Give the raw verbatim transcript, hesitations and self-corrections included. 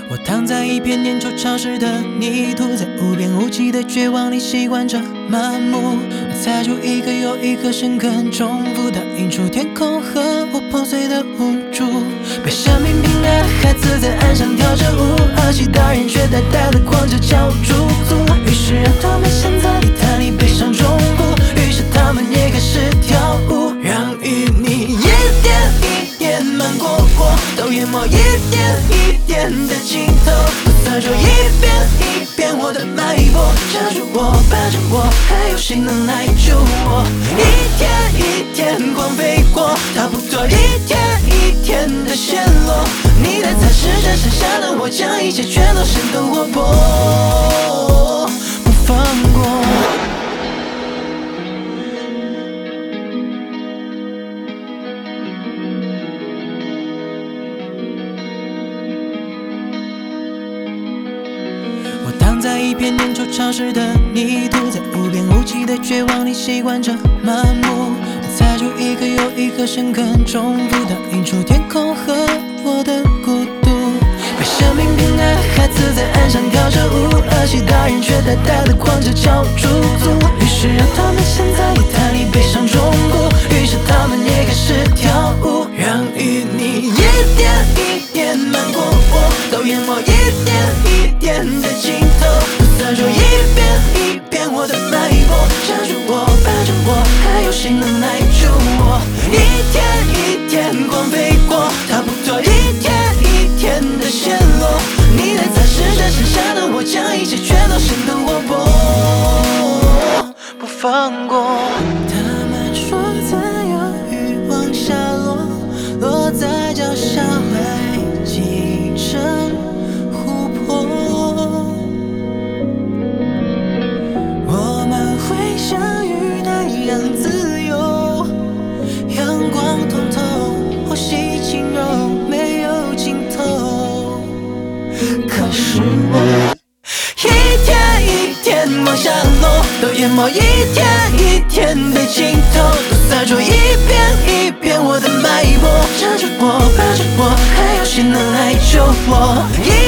我躺在一片粘稠潮湿的泥土，在无边无际的绝望里习惯着麻木。我猜出一个又一个深刻重复，倒映出天空和我破碎的无助。被生命平台的孩子在岸上跳着舞，而其他人却呆呆地光着脚驻足。于是让他们陷在地毯里悲伤中哭，于是他们也开始跳舞，让淤泥一点一点漫过我，都淹没一点一点的尽头，不再说一遍一遍我的脉搏，掐住我，绊着我，还有谁能来救我？一天一天光飞过，逃不脱一天一天的陷落。你在擦拭着剩下的我，将一切全都生动活泼，不放过。我躺在一片粘稠潮湿的泥土，在无边无际的绝望里习惯着麻木。我猜出一个又一个深刻重复，倒映出天空和我的孤独。被生命偏爱的孩子在岸上跳着舞，而其他人却呆呆地光着脚驻足。于是让他们陷在地毯里悲伤中哭，于是他们也开始跳舞，让淤泥一点一点漫过我，都淹没一点一点的尽头，不再说一遍一遍我的脉搏，掐住我，绊着我，还有谁能来救我？一天一天光飞过，逃不脱一天一天的陷落。你在擦拭着剩下的我，将一切全都生动活泼，不放过。他们说自由欲望下落，落在脚下会积成湖泊。我们会像鱼那样自由，阳光通透，呼吸轻柔，没有尽头。可是我一天一天往下落，都淹没一天一天的尽头，都再说一遍一遍我的脉搏，掐着我，绊着我，还有谁能来救我？一